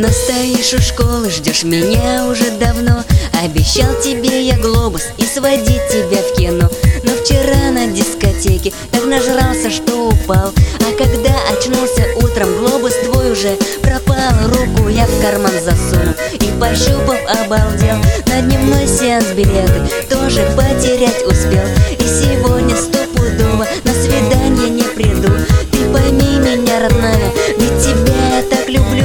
Но стоишь у школы, ждешь меня уже давно. Обещал тебе я глобус и сводить тебя в кино. Но вчера на дискотеке так нажрался, что упал. А когда очнулся утром, глобус твой уже пропал. Руку я в карман засунул и, пощупав, обалдел. На дневной сеанс билеты тоже потерять успел. И сегодня стопудово на свидание не приду. Ты пойми меня, родная, ведь тебя я так люблю.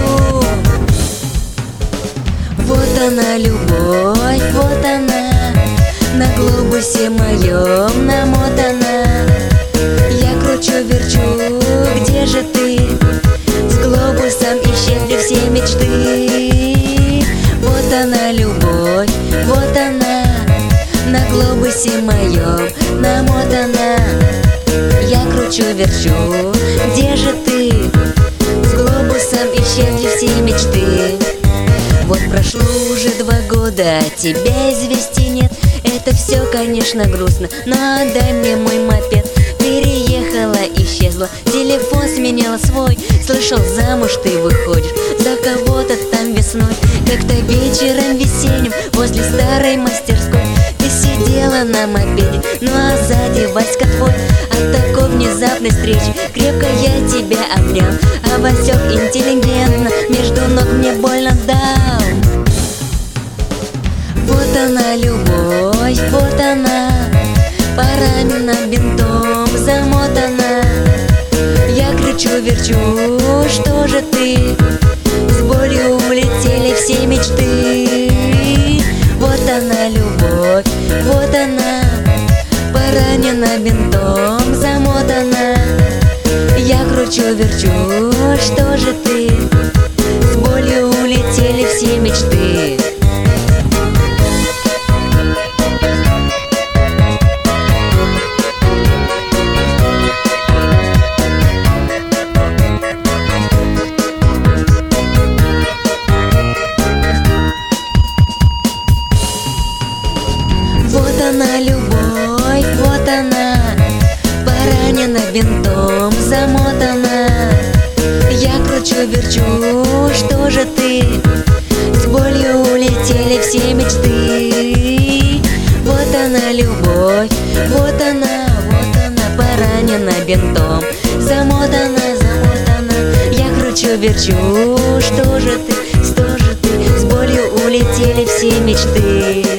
Вот она, любовь, вот она, на глобусе моем намотана. Я кручу-верчу, где же ты? С глобусом исчезли все мечты. Вот она, любовь, вот она, на глобусе моем намотана. Я кручу-верчу, где же ты? С глобусом исчезли все мечты. Вот прошло уже 2 года, а тебя известий нет. Это все, конечно, грустно, но отдай мне мой мопед. Переехала, исчезла, телефон сменила свой. Слышал, замуж ты выходишь за кого-то там весной. Как-то вечером весенним возле старой мастерской ты сидела на мопеде, ну а сзади Васька твой. От такой внезапной встречи крепко я тебя обнял. А Васек интеллигентно между ног мне больно дал. Вот она, любовь, вот она, поранена, бинтом замотана. Я кричу-верчу, что же ты? С болью улетели все мечты. Вот она, любовь, вот она, поранена, бинтом замотана. Я кручу-верчу, что же ты? С болью улетели все мечты. Вот она, любовь, вот она, поранена, бинтом замотана. Я кручу-верчу, что же ты? С болью улетели все мечты. Вот она, любовь, вот она, поранена, бинтом замотана, замотана. Я кручу-верчу, что же ты, с болью улетели все мечты.